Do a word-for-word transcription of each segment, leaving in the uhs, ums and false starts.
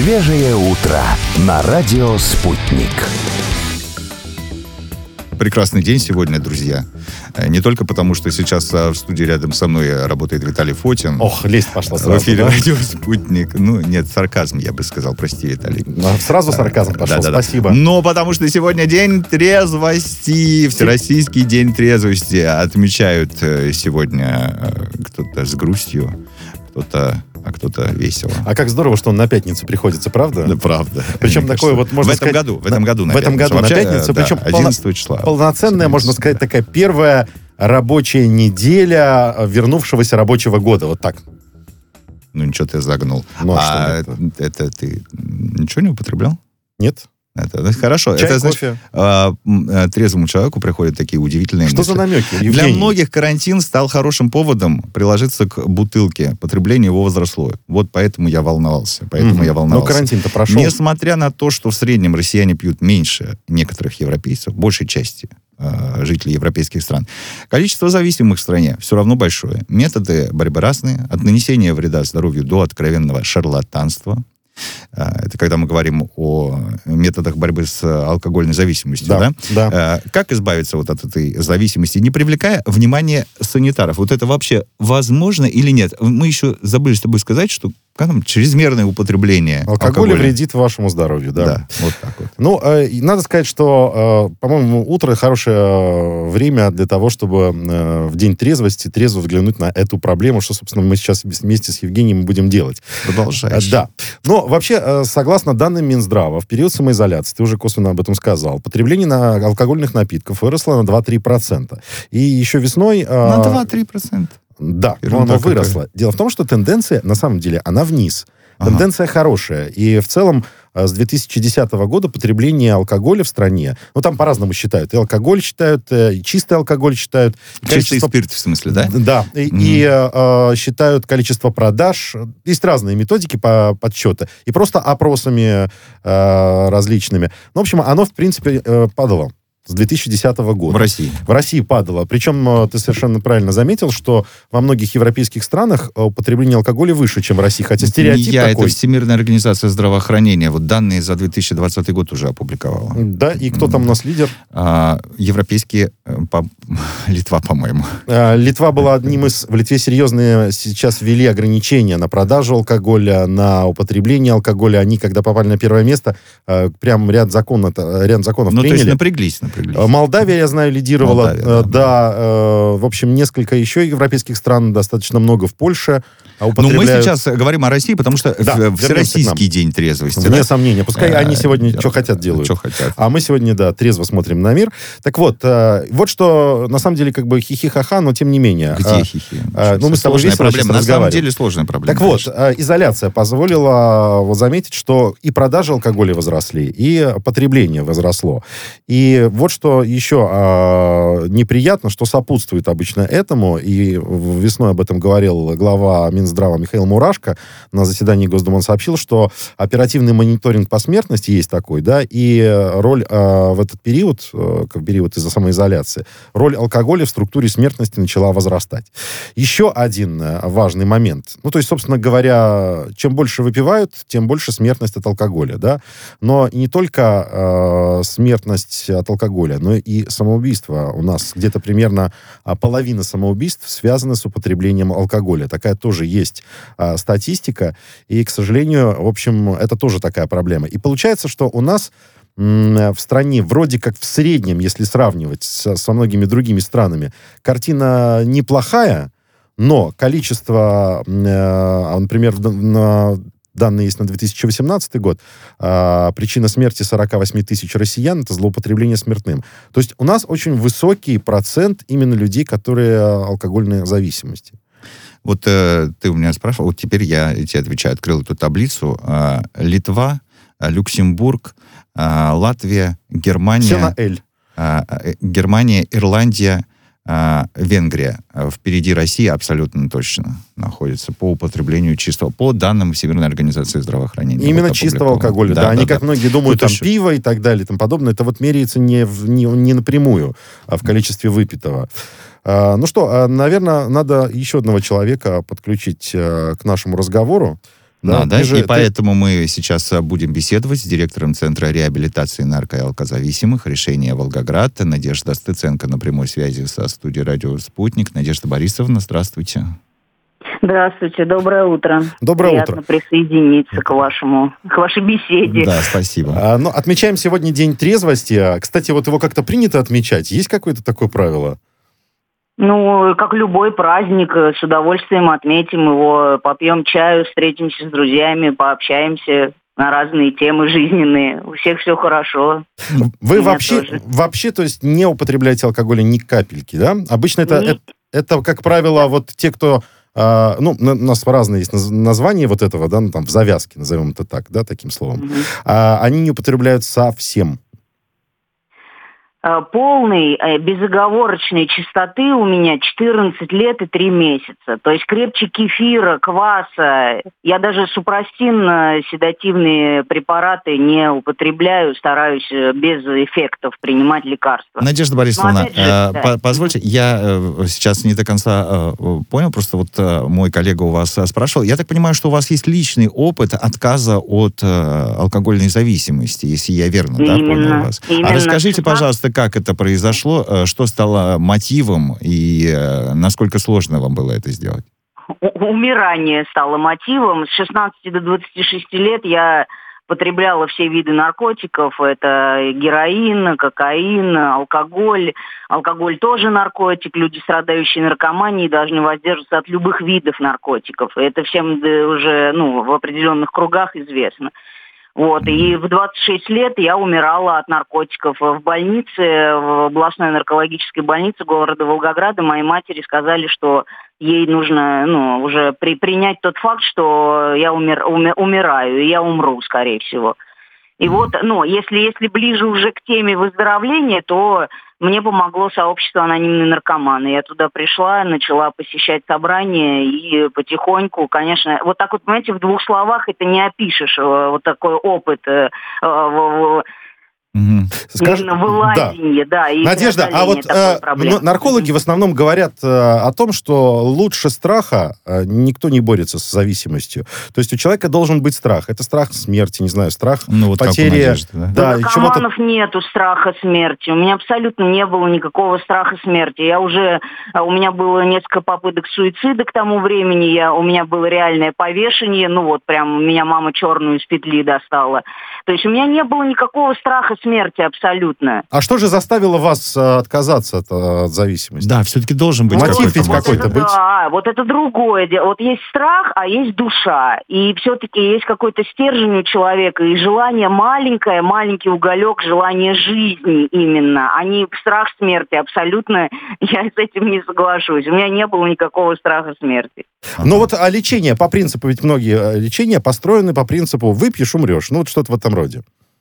Свежее утро на радио «Спутник». Прекрасный день сегодня, друзья. Не только потому, что сейчас в студии рядом со мной работает Виталий Фотин. Ох, лезть пошла сразу, в эфире да? радио «Спутник». Ну, нет, сарказм, я бы сказал. Прости, Виталий. Сразу сарказм пошел, Да-да-да. спасибо. Но потому что сегодня день трезвости, Всероссийский день трезвости. Отмечают сегодня кто-то с грустью, кто-то, а кто-то весело. А как здорово, что он на пятницу приходится, правда? Да, правда. Причем Мне такое кажется, вот, можно в этом сказать... году, в этом году на В этом пятницу. году Вообще, на пятницу, да, причем одиннадцатого числа. полноценная, можно сказать, такая первая рабочая неделя вернувшегося рабочего года. Вот так. Ну, ничего ты загнул. Ну, а а что это, это ты ничего не употреблял? Нет? Это, это хорошо. Чай, это, значит, кофе. а, м, трезвому человеку приходят такие удивительные Что мысли. за намеки, Евгений? Для многих карантин стал хорошим поводом приложиться к бутылке. Потребление его возросло. Вот поэтому я волновался. Поэтому Мгм. я волновался. Но карантин-то прошел. Несмотря на то, что в среднем россияне пьют меньше некоторых европейцев, большей части э, жителей европейских стран, количество зависимых в стране все равно большое. Методы борьбы разные. От нанесения вреда здоровью до откровенного шарлатанства. Это когда мы говорим о методах борьбы с алкогольной зависимостью, да? Да, да. Как избавиться вот от этой зависимости, не привлекая внимание санитаров? Вот это вообще возможно или нет? Мы еще забыли с тобой сказать, что там, чрезмерное употребление Алкоголь алкоголя вредит вашему здоровью, да. Да, вот так вот. Ну, э, надо сказать, что, э, по-моему, утро хорошее э, время для того, чтобы э, в день трезвости трезво взглянуть на эту проблему, что, собственно, мы сейчас вместе с Евгением будем делать. Продолжаешь. Э, да. Но вообще, э, согласно данным Минздрава, в период самоизоляции, ты уже косвенно об этом сказал, потребление на алкогольных напитков выросло на два-три процента. И еще весной... Э, На два-три процента. Да, но Ерунда оно выросло. какая. Дело в том, что тенденция, на самом деле, она вниз. Ага. Тенденция хорошая. И в целом с две тысячи десятого года потребление алкоголя в стране, ну, там по-разному считают. И алкоголь считают, и чистый алкоголь считают. Чистый количество... спирт, в смысле, да? Да. И, Mm. и э, считают количество продаж. Есть разные методики по подсчету. И просто опросами э, различными. Ну, в общем, оно, в принципе, э, падало с две тысячи десятого года. В России. В России падало. Причем ты совершенно правильно заметил, что во многих европейских странах употребление алкоголя выше, чем в России. Хотя стереотип Не я, такой. это Всемирная организация здравоохранения. Вот данные за две тысячи двадцатый год уже опубликовала. Да, и кто там у нас лидер? А, европейские... По... Литва, по-моему. А, Литва была одним из... В Литве серьезные сейчас ввели ограничения на продажу алкоголя, на употребление алкоголя. Они, когда попали на первое место, прям ряд законов, ряд законов Ну, приняли. то есть напряглись, напряглись. Молдавия, я знаю, лидировала. Молдавия, да, да. да э, в общем, несколько еще европейских стран, достаточно много в Польше. Но употребляют... мы сейчас говорим о России, потому что Да, в- Всероссийский вернемся день трезвости. Вне да? сомнения. Пускай Э, они сегодня э, что хотят делают. Что хотят. А мы сегодня, да, трезво смотрим на мир. Так вот, э, вот что, на самом деле, как бы хихи-ха-ха, но тем не менее. Где А, хихи? а, ну, мы с тобой Сложная весело проблема. сейчас На самом разговариваем. деле сложная проблема. Так вот, конечно. э, изоляция позволила вот заметить, что и продажи алкоголя возросли, и потребление возросло. И вот что еще э, неприятно, что сопутствует обычно этому, и весной об этом говорил глава Минздрава Михаил Мурашко на заседании Госдумы. Он сообщил, что оперативный мониторинг по смертности есть такой, да, и роль э, в этот период, э, как период из-за самоизоляции, роль алкоголя в структуре смертности начала возрастать. Еще один э, важный момент. Ну, то есть, собственно говоря, чем больше выпивают, тем больше смертность от алкоголя, да. Но не только э, смертность от алкоголя, но и самоубийство. У нас где-то примерно а, половина самоубийств связаны с употреблением алкоголя. Такая тоже есть а, статистика. И, к сожалению, в общем, это тоже такая проблема. И получается, что у нас м, в стране вроде как в среднем, если сравнивать со, со многими другими странами, картина неплохая, но количество, э, например, в- на данные есть на две тысячи восемнадцатый год, а, причина смерти сорок восемь тысяч россиян — это злоупотребление спиртным. То есть у нас очень высокий процент именно людей, которые алкогольной зависимости. Вот э, ты у меня спрашивал, вот теперь я тебе отвечаю. Открыл эту таблицу. Э, Литва, э, Люксембург, э, Латвия, Германия... Все на «Л». э, э, Германия, Ирландия, э, Венгрия. Э, Впереди России абсолютно точно находится по употреблению чистого, по данным Всемирной организации здравоохранения. Именно Вот чистого опубликовано. алкоголя. Да, Да, они, да, как да. многие думают, Тут там еще- пиво и так далее и тому подобное, это вот меряется не, в- не, не напрямую, а в количестве выпитого. А, ну что, а, наверное, надо еще одного человека подключить а, к нашему разговору. Да, Надо. ты же- и ты- поэтому мы сейчас а, будем беседовать с директором Центра реабилитации нарко- и алкозависимых «Решение Волгоград» Надежда Стыценко на прямой связи со студией «Радио Спутник». Надежда Борисовна, здравствуйте. Здравствуйте, доброе утро. Доброе Приятно утро. присоединиться к вашему, к вашей беседе. Да, спасибо. А, ну, отмечаем сегодня День трезвости. А, Кстати, вот его как-то принято отмечать. Есть какое-то такое правило? Ну, как любой праздник, с удовольствием отметим его, попьем чаю, встретимся с друзьями, пообщаемся на разные темы жизненные. У всех все хорошо. Вы Меня вообще, тоже. вообще, то есть, не употребляете алкоголя ни капельки, да? Обычно это, Ни- это, это, как правило, вот те, кто... а, ну, на- у нас разные есть наз- названия вот этого, да, ну, там, в завязке, назовем это так, да, таким словом. Мгм. А, они не употребляют совсем. Э, Полной, э, безоговорочной чистоты у меня четырнадцать лет и три месяца. То есть крепче кефира, кваса. Я даже супрастин, э, седативные препараты не употребляю, стараюсь э, без эффектов принимать лекарства. Надежда Борисовна, опять же, э, да. по- позвольте, я э, сейчас не до конца э, понял, просто вот э, мой коллега у вас э, спрашивал. Я так понимаю, что у вас есть личный опыт отказа от э, алкогольной зависимости, если я верно, да, Именно, понял вас. именно. А расскажите, шестнадцать пожалуйста, как это произошло, э, что стало мотивом и э, насколько сложно вам было это сделать? У- Умирание стало мотивом. С шестнадцати до двадцати шести лет я потребляла все виды наркотиков. Это героин, кокаин, алкоголь. Алкоголь тоже наркотик. Люди, страдающие наркоманией, должны воздерживаться от любых видов наркотиков. И это всем да, уже ну, в определенных кругах известно. Вот, и в двадцать шесть лет я умирала от наркотиков. В больнице, в областной наркологической больнице города Волгограда моей матери сказали, что ей нужно ну, уже при, принять тот факт, что я умер, уми- умираю, и я умру, скорее всего. И вот, ну, если, если ближе уже к теме выздоровления, то мне помогло сообщество анонимные наркоманы. Я туда пришла, начала посещать собрания и потихоньку, конечно, вот так вот, понимаете, в двух словах это не опишешь, э, вот такой опыт э, э, в- в- Мгм. Скаж- именно Да. вылазения, да, и Надежда, а преодоления вот такой э, проблемы. н- наркологи в основном говорят э, о том, что лучше страха э, никто не борется с зависимостью. То есть у человека должен быть страх. Это страх смерти, не знаю, страх Ну, вот как у потери... Надежды, да? Да, У и чего-то... наркоманов нету страха смерти. У меня абсолютно не было никакого страха смерти. Я уже, а, у меня было несколько попыток суицида к тому времени. Я, у меня было реальное повешение. Ну вот прям меня мама черную из петли достала. То есть у меня не было никакого страха смерти абсолютно. А что же заставило вас э, отказаться от, э, от зависимости? Да, все-таки должен быть Мотив какой-то ведь мотив. какой-то это, быть. Да, вот это другое дело. Вот есть страх, а есть душа. И все-таки есть какой-то стержень у человека и желание маленькое, маленький уголек, желание жизни именно, а не страх смерти. Абсолютно я с этим не соглашусь. У меня не было никакого страха смерти. Ну вот, а лечение по принципу, ведь многие э, лечения построены по принципу «выпьешь, умрешь». Ну вот что-то в этом роде.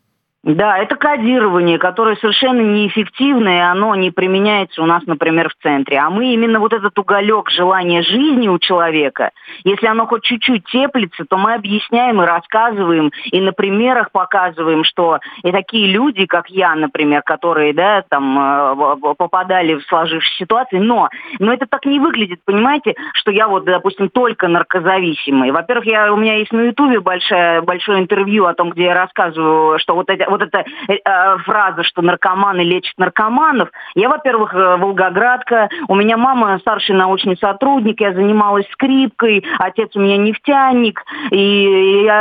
Да, это кодирование, которое совершенно неэффективно, и оно не применяется у нас, например, в центре. А мы именно вот этот уголек желания жизни у человека, если оно хоть чуть-чуть теплится, то мы объясняем и рассказываем, и на примерах показываем, что и такие люди, как я, например, которые, да, там, э, попадали в сложившиеся ситуации, но, но это так не выглядит, понимаете, что я вот, допустим, только наркозависимый. Во-первых, я, у меня есть на Ютубе большое, большое интервью о том, где я рассказываю, что вот эти вот эта э, фраза, что наркоманы лечат наркоманов. Я, во-первых, э, волгоградка, у меня мама старший научный сотрудник, я занималась скрипкой, отец у меня нефтяник, и я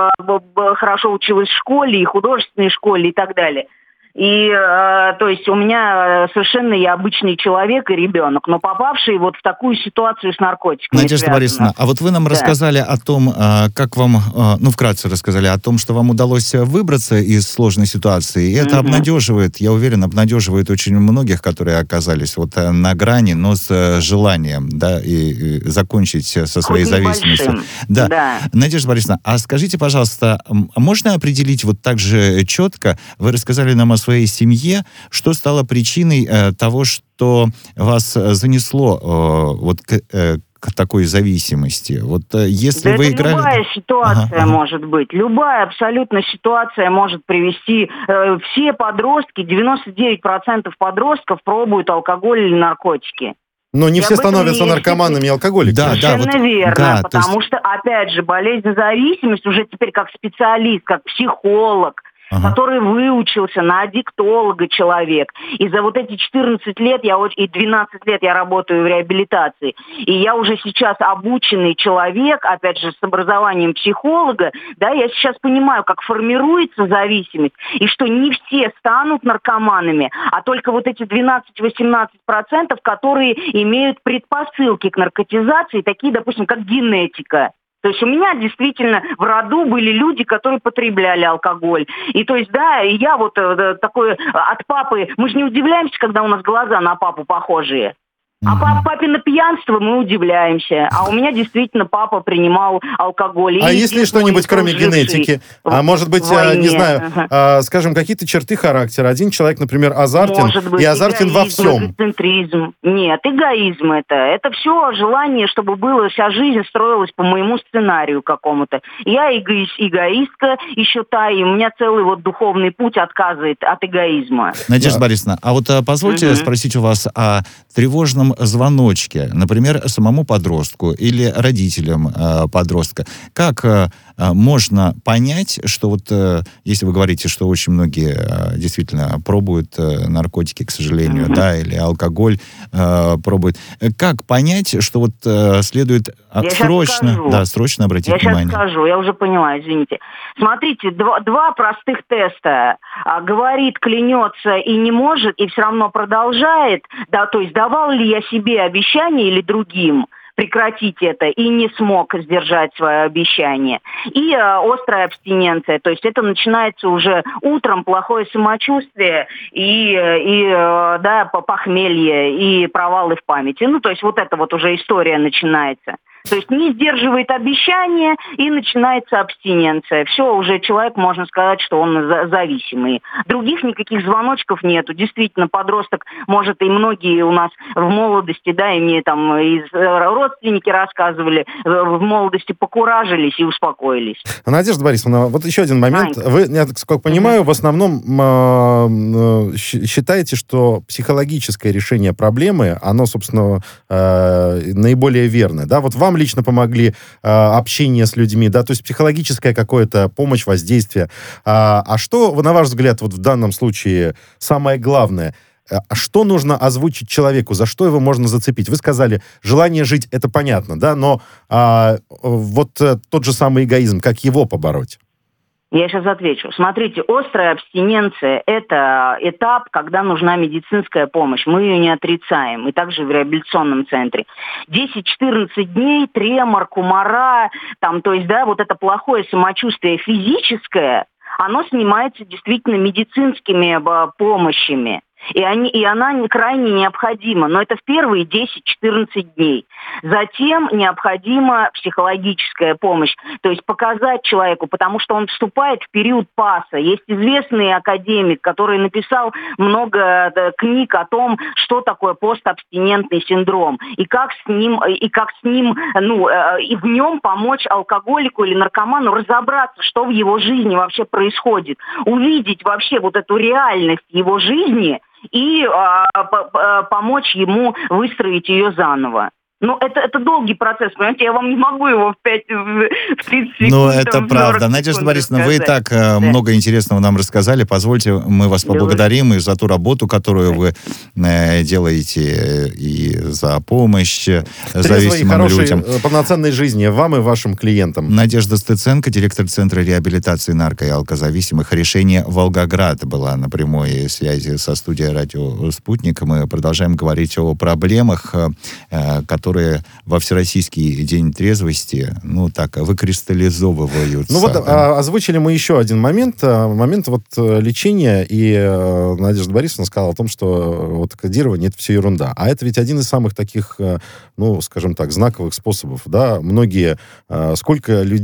э, хорошо училась в школе, и художественной школе, и так далее. И, э, то есть, у меня совершенно я обычный человек и ребенок, но попавший вот в такую ситуацию с наркотиками. Надежда связано. Борисовна, а вот вы нам Да. рассказали о том, а, как вам, а, ну, вкратце рассказали о том, что вам удалось выбраться из сложной ситуации. И это Мгм. обнадеживает, я уверен, обнадеживает очень многих, которые оказались вот э, на грани, но с э, желанием, да, и, и закончить со своей Хоть зависимостью. небольшим. Да. Да. Надежда Борисовна, а скажите, пожалуйста, м, можно определить вот так же четко, вы рассказали нам о своей семье, что стало причиной э, того, что вас э, занесло э, вот к, э, к такой зависимости? Вот э, если Да вы это играли... любая ситуация Ага, ага. может быть. Любая абсолютно ситуация может привести... э, все подростки, девяносто девять процентов подростков пробуют алкоголь или наркотики. Но не И все об этом становятся не наркоманами и алкоголиками. Да, да, Совершенно вот, верно, да, то потому есть- что, опять же, болезнь-зависимость уже теперь как специалист, как психолог, Ага. который выучился на аддиктолога человек. И за вот эти четырнадцать лет я, оч- и двенадцать лет я работаю в реабилитации, и я уже сейчас обученный человек, опять же, с образованием психолога, да, я сейчас понимаю, как формируется зависимость, и что не все станут наркоманами, а только вот эти двенадцать-восемнадцать процентов, которые имеют предпосылки к наркотизации, такие, допустим, как генетика. То есть у меня действительно в роду были люди, которые потребляли алкоголь. И то есть, да, и я вот э, такой э, от папы... Мы же не удивляемся, когда у нас глаза на папу похожие. А Мгм. по папино пьянство мы удивляемся. А у меня действительно папа принимал алкоголь. А И есть ли дед мой что-нибудь, кроме служивший генетики? А в- может быть, в а, не войне. знаю, Ага. а, скажем, какие-то черты характера. Один человек, например, азартен, Может быть, и азартен во эгоизм, всем. эгоцентризм. Нет, эгоизм это. Это все желание, чтобы было, вся жизнь строилась по моему сценарию какому-то. Я эгоист, эгоистка еще та, и у меня целый вот духовный путь отказывает от эгоизма. Надежда Да. Борисовна, а вот а, позвольте Мгм. спросить у вас о тревожном звоночке, например, самому подростку или родителям э, подростка. Как э, э, можно понять, что вот, э, если вы говорите, что очень многие э, действительно пробуют э, наркотики, к сожалению, Мгм. да, или алкоголь э, пробуют, э, как понять, что вот э, следует а, Я щас срочно, скажу. да, срочно обратить Я сейчас внимание? скажу, я уже поняла, извините. Смотрите, два, два простых теста. А, говорит, клянется и не может, и все равно продолжает. Да, то есть давал ли я себе обещание или другим прекратить это и не смог сдержать свое обещание. И э, острая абстиненция, то есть это начинается уже утром, плохое самочувствие и, э, и э, да, по- похмелье и провалы в памяти. Ну, то есть вот это вот уже история начинается. То есть не сдерживает обещания, и начинается абстиненция. Все, уже человек, можно сказать, что он за- зависимый. Других никаких звоночков нету. Действительно, подросток, может, и многие у нас в молодости, да, и мне там из э, родственники рассказывали, э, в молодости покуражились и успокоились. Надежда Борисовна, вот еще один момент. Анька. Вы, я так как понимаю, в основном м, э, щ- считаете, что психологическое решение проблемы, оно, собственно, э, наиболее верное. Да? Вот вам лично помогли э, общение с людьми, да, то есть психологическая какая-то помощь, воздействие. А, а что, на ваш взгляд, вот в данном случае самое главное? А что нужно озвучить человеку, за что его можно зацепить? Вы сказали, желание жить, это понятно, да, но а, вот э, тот же самый эгоизм, как его побороть? Я сейчас отвечу. Смотрите, острая абстиненция – это этап, когда нужна медицинская помощь. Мы ее не отрицаем. И также в реабилитационном центре. десять-четырнадцать дней, тремор, кумара, там, то есть, да, вот это плохое самочувствие физическое, оно снимается действительно медицинскими э, помощями. И, они, и она не, крайне необходима. Но это в первые десять-четырнадцать дней. Затем необходима психологическая помощь. То есть показать человеку, потому что он вступает в период ПАСа. Есть известный академик, который написал много да, книг о том, что такое постабстинентный синдром. И как с ним, и как с ним, ну, э, и в нем помочь алкоголику или наркоману разобраться, что в его жизни вообще происходит. Увидеть вообще вот эту реальность его жизни и а, по- по- помочь ему выстроить ее заново. Ну, это, это долгий процесс, понимаете, я вам не могу его в пять, в тридцать секунд. Ну, это там, в правда. сорок Надежда секунд Борисовна, вы и рассказать. так э, много интересного нам рассказали. Позвольте, мы вас Давай. поблагодарим и за ту работу, которую вы э, делаете, э, и за помощь э, Трезвой и зависимым хорошей, людям. э, полноценной жизни вам и вашим клиентам. Надежда Стеценко, директор Центра реабилитации нарко- и алкозависимых. Решение Волгоград была на прямой связи со студией «Радио Спутник». Мы продолжаем говорить о проблемах, э, которые во Всероссийский день трезвости, ну так, выкристаллизовываются. Ну вот да. а, озвучили мы еще один момент, а, момент вот э, лечения, и э, Надежда Борисовна сказала о том, что э, вот кодирование — это все ерунда. А это ведь один из самых таких, э, ну, скажем так, знаковых способов, да. Многие, э, сколько людей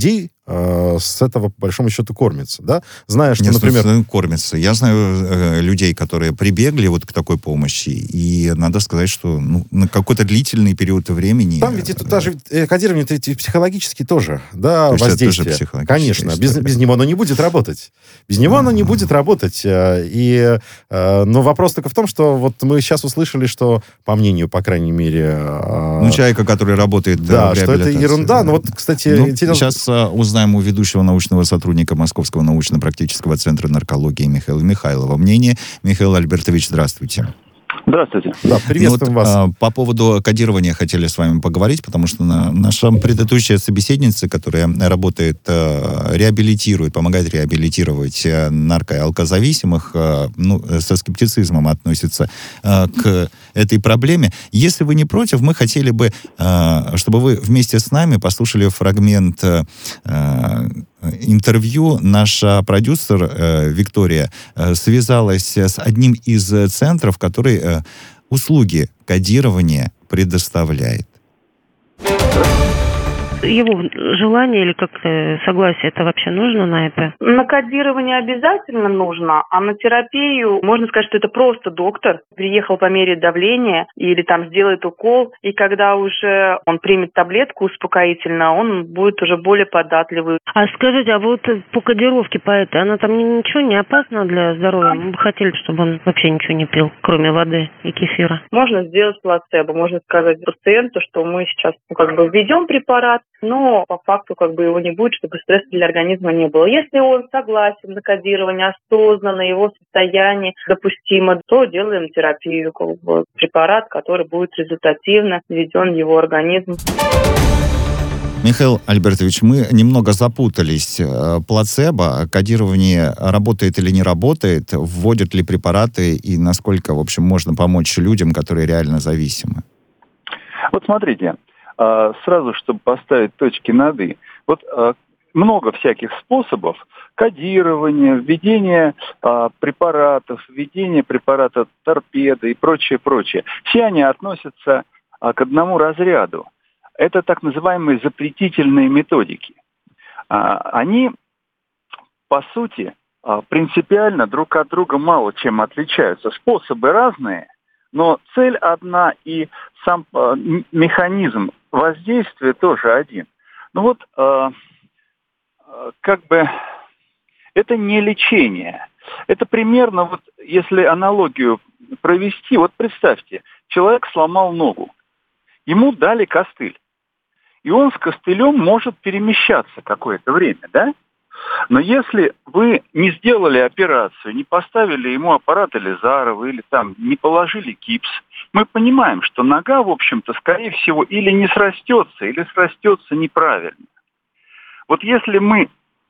э, с этого, по большому счету, кормится, да? Зная, что, Нет, например... кормится. Я знаю э, людей, которые прибегли вот к такой помощи, и надо сказать, что ну, на какой-то длительный период времени... Там ведь это даже кодирование это психологически тоже, да, то воздействие. Тоже Конечно, без, без него оно не будет работать. Без него оно не будет работать. И, но вопрос только в том, что вот мы сейчас услышали, что, по мнению, по крайней мере... Ну, человека, который работает да, в что это ерунда. Да. Но вот, кстати... Ну, интересно... Сейчас а, узнаем у ведущего научного сотрудника Московского научно-практического центра наркологии Михаила Михайлова мнение. Михаил Альбертович, здравствуйте. Здравствуйте. Да, приветствуем ну, вот, вас. А, по поводу кодирования хотели с вами поговорить, потому что на, наша предыдущая собеседница, которая работает, а, реабилитирует, помогает реабилитировать а, нарко- и алкозависимых, а, ну, со скептицизмом относится а, к этой проблеме. Если вы не против, мы хотели бы, а, чтобы вы вместе с нами послушали фрагмент а, интервью. Наша продюсер э, Виктория э, связалась с одним из центров, который э, услуги кодирования предоставляет. Его желание или как-то согласие, это вообще нужно на это? На кодирование обязательно нужно, а на терапию можно сказать, что это просто доктор приехал померить давление или там сделает укол, и когда уже он примет таблетку успокоительно, он будет уже более податливый. А скажите, а вот по кодировке по этой, она там ничего не опасна для здоровья? Мы бы хотели, чтобы он вообще ничего не пил, кроме воды и кефира. Можно сделать плацебо, можно сказать пациенту, что мы сейчас ну, как бы введем препарат, но по факту как бы его не будет, чтобы стресса для организма не было. Если он согласен на кодирование, осознанно, его состояние допустимо, то делаем терапию, как бы, препарат, который будет результативно введен в его организм. Михаил Альбертович, мы немного запутались. Плацебо, кодирование работает или не работает, вводят ли препараты и насколько, в общем, можно помочь людям, которые реально зависимы? Вот смотрите, сразу, чтобы поставить точки над «и». Вот много всяких способов кодирования, введения а, препаратов, введения препарата торпеды и прочее, прочее. Все они относятся а, к одному разряду. Это так называемые запретительные методики. А, они, по сути, а, принципиально друг от друга мало чем отличаются. Способы разные, но цель одна и сам а, механизм воздействия тоже один. Ну вот, а, как бы, это не лечение. Это примерно, вот, если аналогию провести, вот представьте, человек сломал ногу, ему дали костыль, и он с костылем может перемещаться какое-то время, да? Но если вы не сделали операцию, не поставили ему аппарат Элизарова или там не положили гипс, мы понимаем, что нога, в общем-то, скорее всего, или не срастется, или срастется неправильно. Вот если мы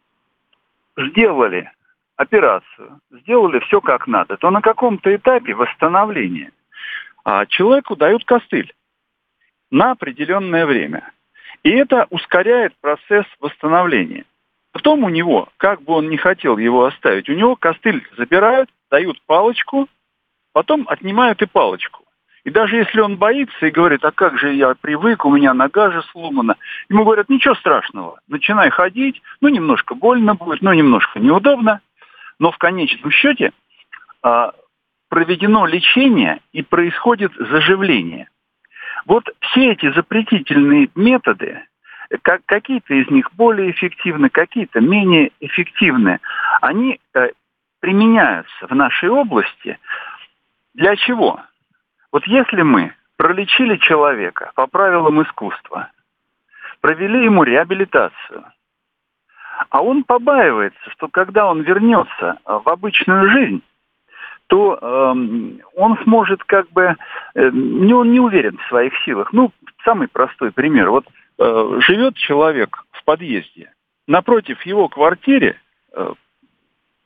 сделали операцию, сделали все как надо, то на каком-то этапе восстановления а, человеку дают костыль на определенное время. И это ускоряет процесс восстановления. Потом у него, как бы он ни хотел его оставить, у него костыль забирают, дают палочку, потом отнимают и палочку. И даже если он боится и говорит, а как же я привык, у меня нога же сломана, ему говорят, ничего страшного, начинай ходить, ну немножко больно будет, ну немножко неудобно, но в конечном счете а, проведено лечение и происходит заживление. Вот все эти запретительные методы, как, какие-то из них более эффективны, какие-то менее эффективны, они э, применяются в нашей области. Для чего? Вот если мы пролечили человека по правилам искусства, провели ему реабилитацию, а он побаивается, что когда он вернется в обычную жизнь, то э, он сможет как бы, э, не, он не уверен в своих силах. Ну, самый простой пример. Вот э, живет человек в подъезде, напротив его квартире э,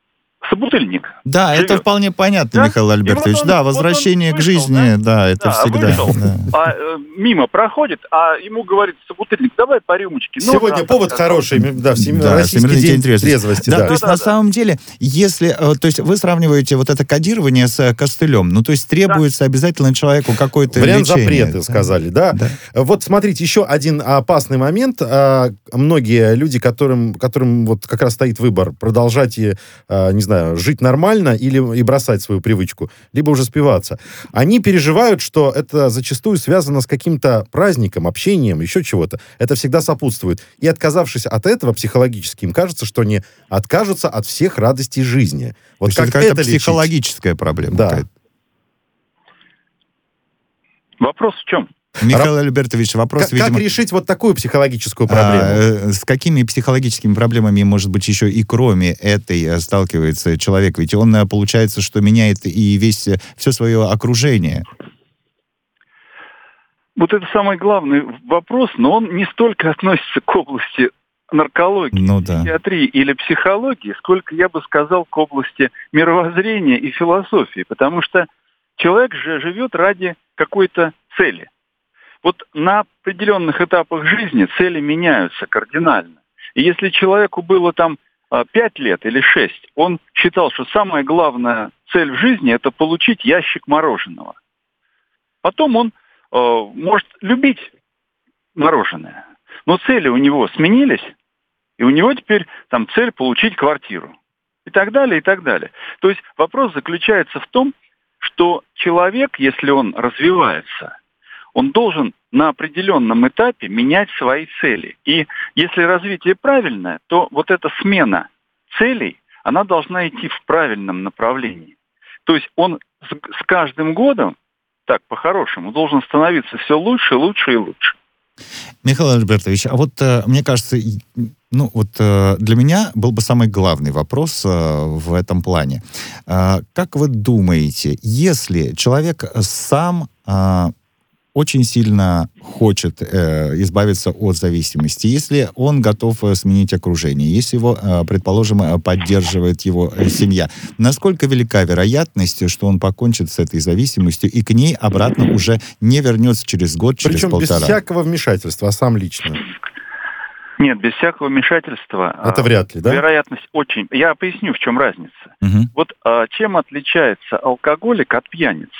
собутыльник. Да, живет. это вполне понятно, Да? Михаил Альбертович. Вот он, да, вот возвращение он к вышел, жизни, да, да? это Да, всегда. вышел, Да. а э, мимо проходит, а ему говорит собутыльник, давай по рюмочке. Ну, Сегодня раз, повод сказал. хороший, да, всеми- Да, российский Всемирный день день трезвости. трезвости. Да, да. то есть Да, да, на да. самом деле, если, э, то есть вы сравниваете вот это кодирование с э, костылем, ну то есть требуется обязательно человеку какое-то Вариант лечение. запрета, сказали, да? Да. Вот смотрите, еще один опасный момент. А, Многие люди, которым, которым вот как раз стоит выбор, продолжать, и, а, не знаю, жить нормально или и бросать свою привычку, либо уже спиваться, они переживают, что это зачастую связано с каким-то праздником, общением, еще чего-то. Это всегда сопутствует. И отказавшись от этого психологически, им кажется, что они откажутся от всех радостей жизни. Вот То есть как это какая-то это лечить? психологическая проблема. Да. какая-то. Вопрос в чем? Михаил Альбертович, вопрос, Как, видимо... как решить вот такую психологическую а, проблему? э, с какими психологическими проблемами, может быть, еще и кроме этой э, сталкивается человек? Ведь он, э, получается, что меняет и весь, э, все свое окружение. Вот это самый главный вопрос, но он не столько относится к области наркологии, Ну да. психиатрии или психологии, сколько, я бы сказал, к области мировоззрения и философии. Потому что человек же живет ради какой-то цели. Вот на определенных этапах жизни цели меняются кардинально. И если человеку было там пять лет или шесть, он считал, что самая главная цель в жизни – это получить ящик мороженого. Потом он э, может любить мороженое, но цели у него сменились, и у него теперь там цель получить квартиру. И так далее, и так далее. То есть вопрос заключается в том, что человек, если он развивается, он должен на определенном этапе менять свои цели. И если развитие правильное, то вот эта смена целей, она должна идти в правильном направлении. То есть он с, с каждым годом, так по-хорошему, должен становиться все лучше, лучше и лучше. Михаил Альбертович, а вот э, мне кажется, и- ну вот э, для меня был бы самый главный вопрос э, в этом плане. Э, как вы думаете, если человек сам э, очень сильно хочет э, избавиться от зависимости, если он готов э, сменить окружение, если его, э, предположим, э, поддерживает его э, семья, насколько велика вероятность, что он покончит с этой зависимостью и к ней обратно уже не вернется через год, через Причем без полтора? всякого вмешательства, а сам лично. Нет, без всякого вмешательства. Это а, вряд ли, да? Вероятность очень... Я поясню, в чем разница. Мгм. Вот а, чем отличается алкоголик от пьяницы?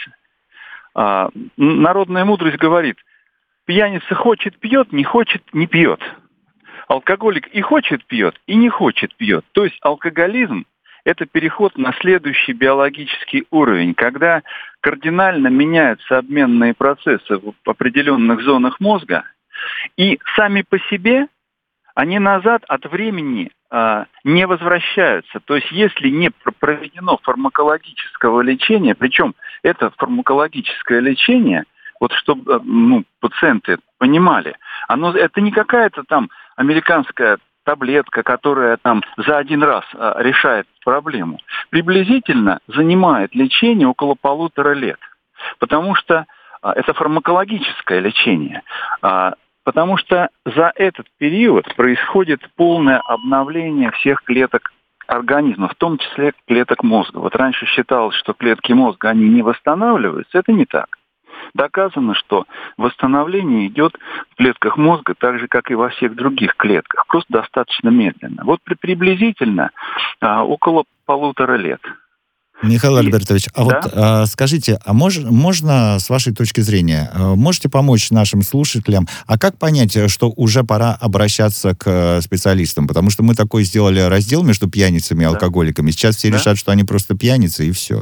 А, н- народная мудрость говорит, пьяница хочет пьет, не хочет не пьет. Алкоголик и хочет пьет, и не хочет пьет. То есть алкоголизм – это переход на следующий биологический уровень, когда кардинально меняются обменные процессы в определенных зонах мозга, и сами по себе они назад от времени а, не возвращаются. То есть если не пр- проведено фармакологического лечения, причем это фармакологическое лечение, вот чтобы а, ну, пациенты понимали, оно, это не какая-то там американская таблетка, которая там за один раз а, решает проблему. Приблизительно занимает лечение около полутора лет. Потому что а, это фармакологическое лечение. А, Потому что за этот период происходит полное обновление всех клеток организма, в том числе клеток мозга. Вот раньше считалось, что клетки мозга, они не восстанавливаются. Это не так. Доказано, что восстановление идет в клетках мозга так же, как и во всех других клетках, просто достаточно медленно. Вот при- приблизительно а, около полутора лет. Михаил И- Альбертович, а Да? вот а, скажите, а мож- можно, с вашей точки зрения, а, можете помочь нашим слушателям, а как понять, э, что уже пора обращаться к э, специалистам? Потому что мы такой сделали раздел между пьяницами и Да. алкоголиками. Сейчас все Да. решат, что они просто пьяницы, и все.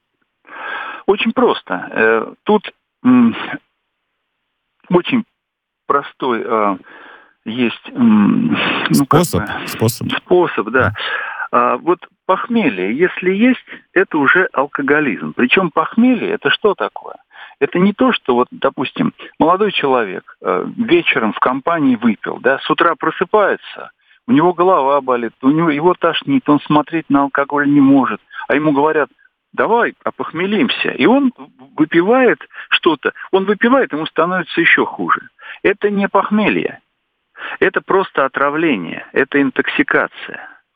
Очень просто. Э, Тут м, очень простой э, есть м, ну, как Способ, бы, способ. способ, да. А, вот похмелье, если есть, это уже алкоголизм. Причем похмелье, это что такое? Это не то, что вот, допустим, молодой человек э, вечером в компании выпил, да, с утра просыпается, у него голова болит, у него его тошнит, он смотреть на алкоголь не может, а ему говорят: давай опохмелимся. И он выпивает что-то, он выпивает, ему становится еще хуже. Это не похмелье, это просто отравление, это интоксикация.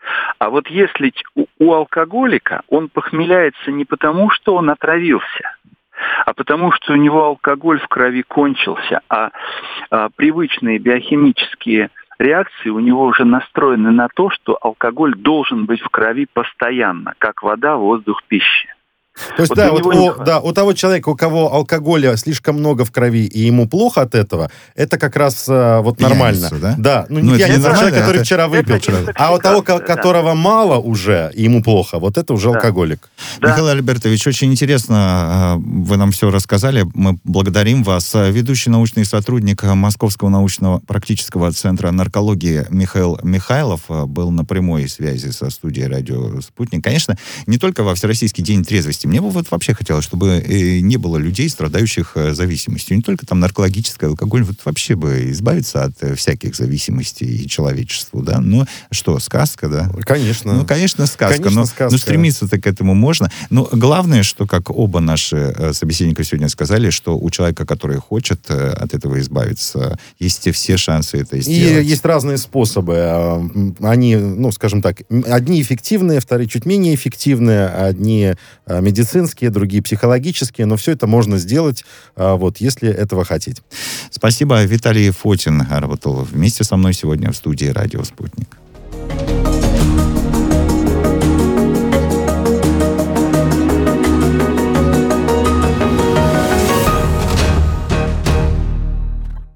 А вот если у, у алкоголика он похмеляется не потому, что он отравился, а потому что у него алкоголь в крови кончился, а, а привычные биохимические реакции у него уже настроены на то, что алкоголь должен быть в крови постоянно, как вода, воздух, пища. То есть, вот да, вот у, да, у того человека, у кого алкоголя слишком много в крови, и ему плохо от этого, это как раз а, вот нормально. Пьяница, да? Да, ну, ну не пьяница, человек, это... который вчера выпил. Это а у того, да. которого мало уже, и ему плохо, вот это уже да. алкоголик. Да. Михаил Альбертович, очень интересно, вы нам все рассказали, мы благодарим вас. Ведущий научный сотрудник Московского научного практического центра наркологии Михаил Михайлов был на прямой связи со студией «Радио Спутник». Конечно, не только во Всероссийский день трезвости. Мне бы вот вообще хотелось, чтобы не было людей, страдающих зависимостью. Не только там наркологической, алкоголь, вот вообще бы избавиться от всяких зависимостей и человечеству, да. Ну, что, сказка, да? Конечно. Ну, конечно, сказка. Конечно, но, сказка. но стремиться-то к этому можно. Но главное, что, как оба наши собеседника сегодня сказали, что у человека, который хочет от этого избавиться, есть все шансы это сделать. И есть разные способы. Они, ну, скажем так, одни эффективные, вторые чуть менее эффективные, одни медицинские, медицинские, другие психологические, но все это можно сделать, вот, если этого хотеть. Спасибо. Виталий Фотин работал вместе со мной сегодня в студии «Радио Спутник».